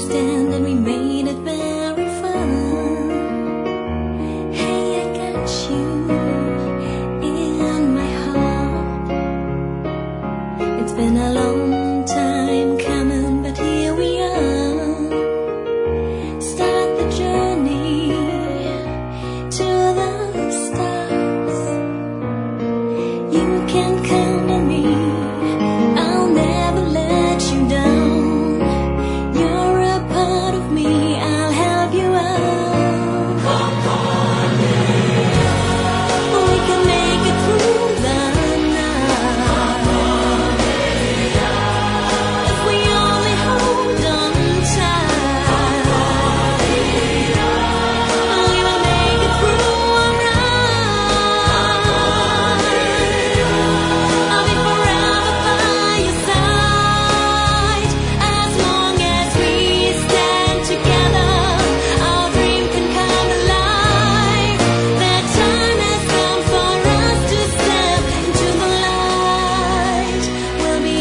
understand, and we made it very fun. Hey, I got you in my heart. It's been a long time coming, but here we are. Start the journey to the stars. You can count on me, I'll never let you down. You're a part of me, I'll help you out. We can make it through the night if we only hold on tight. We will make it through alright. I'll be forever by your side. As long as we stand together, our dream can come alive. The time has come for us to step into the light. We'll be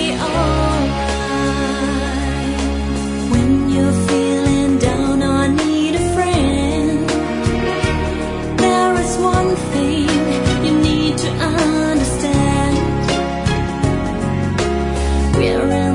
alright. When you're feeling down or need a friend, there is one thing you need to understand. We're